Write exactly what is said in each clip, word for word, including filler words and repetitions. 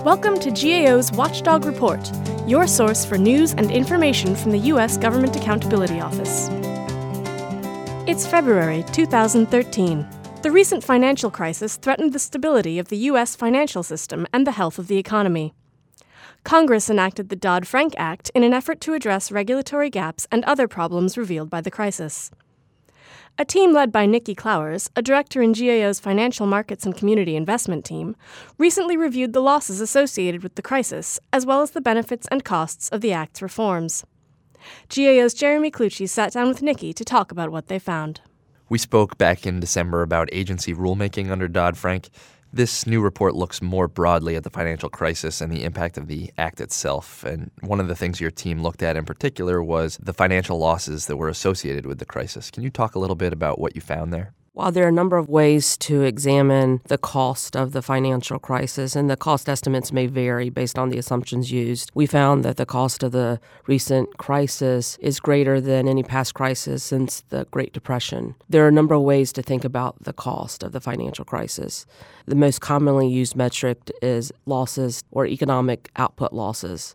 Welcome to G A O's Watchdog Report, your source for news and information from the U S Government Accountability Office. It's February two thousand thirteen. The recent financial crisis threatened the stability of the U S financial system and the health of the economy. Congress enacted the Dodd-Frank Act in an effort to address regulatory gaps and other problems revealed by the crisis. A team led by Nikki Clowers, a director in G A O's Financial Markets and Community Investment team, recently reviewed the losses associated with the crisis, as well as the benefits and costs of the Act's reforms. G A O's Jeremy Clucci sat down with Nikki to talk about what they found. We spoke back in December about agency rulemaking under Dodd-Frank. This new report looks more broadly at the financial crisis and the impact of the Act itself. And one of the things your team looked at in particular was the financial losses that were associated with the crisis. Can you talk a little bit about what you found there? While there are a number of ways to examine the cost of the financial crisis, and the cost estimates may vary based on the assumptions used, we found that the cost of the recent crisis is greater than any past crisis since the Great Depression. There are a number of ways to think about the cost of the financial crisis. The most commonly used metric is losses or economic output losses.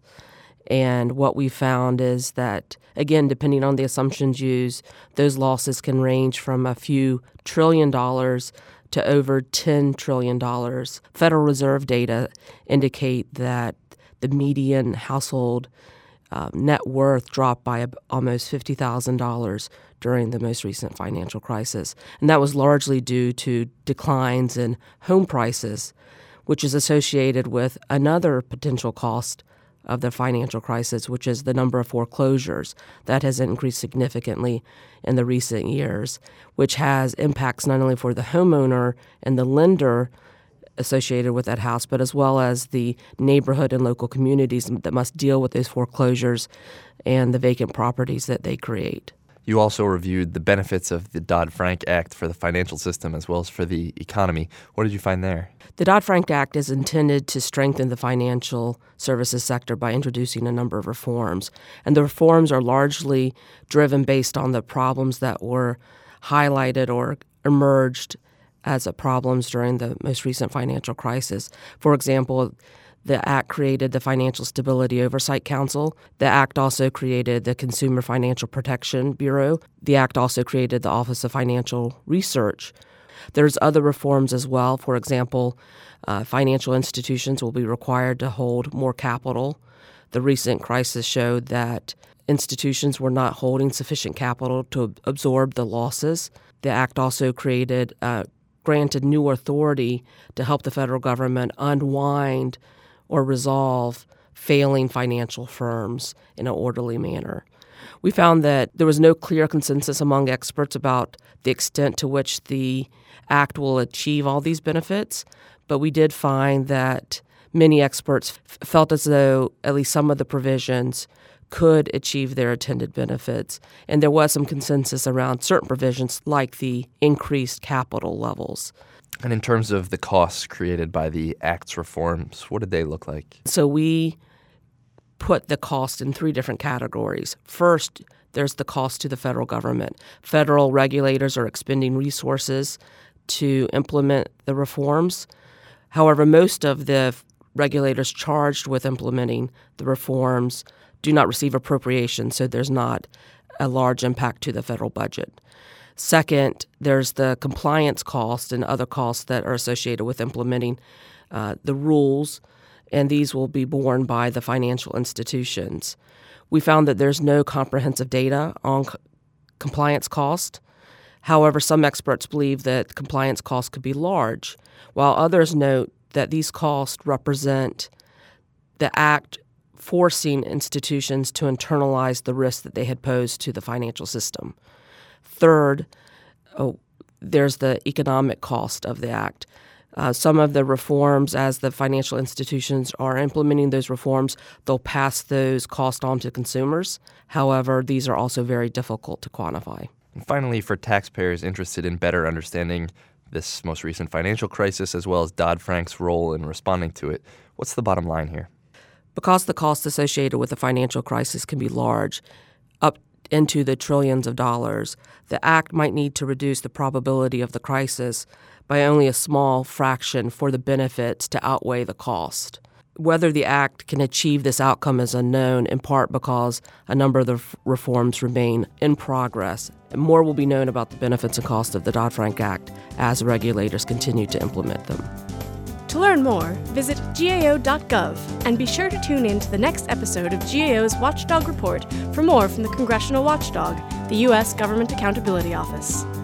And what we found is that, again, depending on the assumptions used, those losses can range from a few trillion dollars to over ten trillion dollars. Federal Reserve data indicate that the median household uh, net worth dropped by almost fifty thousand dollars during the most recent financial crisis. And that was largely due to declines in home prices, which is associated with another potential cost of the financial crisis, which is the number of foreclosures. That has increased significantly in the recent years, which has impacts not only for the homeowner and the lender associated with that house, but as well as the neighborhood and local communities that must deal with those foreclosures and the vacant properties that they create. You also reviewed the benefits of the Dodd-Frank Act for the financial system as well as for the economy. What did you find there? The Dodd-Frank Act is intended to strengthen the financial services sector by introducing a number of reforms. And the reforms are largely driven based on the problems that were highlighted or emerged as problems during the most recent financial crisis. For example, the Act created the Financial Stability Oversight Council. The Act also created the Consumer Financial Protection Bureau. The Act also created the Office of Financial Research. There's other reforms as well. For example, uh, financial institutions will be required to hold more capital. The recent crisis showed that institutions were not holding sufficient capital to absorb the losses. The Act also created, uh, granted new authority to help the federal government unwind or resolve failing financial firms in an orderly manner. We found that there was no clear consensus among experts about the extent to which the Act will achieve all these benefits, but we did find that many experts f- felt as though at least some of the provisions could achieve their intended benefits, and there was some consensus around certain provisions like the increased capital levels. And in terms of the costs created by the Act's reforms, what did they look like? So we put the cost in three different categories. First, there's the cost to the federal government. Federal regulators are expending resources to implement the reforms. However, most of the regulators charged with implementing the reforms do not receive appropriations, so there's not a large impact to the federal budget. Second, there's the compliance cost and other costs that are associated with implementing uh, the rules, and these will be borne by the financial institutions. We found that there's no comprehensive data on c- compliance cost. However, some experts believe that compliance costs could be large, while others note that these costs represent the Act forcing institutions to internalize the risk that they had posed to the financial system. Third, oh, there's the economic cost of the Act. Uh, some of the reforms, as the financial institutions are implementing those reforms, they'll pass those costs on to consumers. However, these are also very difficult to quantify. And finally, for taxpayers interested in better understanding this most recent financial crisis as well as Dodd-Frank's role in responding to it, what's the bottom line here? Because the costs associated with the financial crisis can be large, up into the trillions of dollars, the Act might need to reduce the probability of the crisis by only a small fraction for the benefits to outweigh the cost. Whether the act can achieve this outcome is unknown, in part because a number of the f- reforms remain in progress. More will be known about the benefits and costs of the Dodd-Frank Act as regulators continue to implement them. To learn more, visit G A O dot gov and be sure to tune in to the next episode of G A O's Watchdog Report for more from the Congressional Watchdog, the U S Government Accountability Office.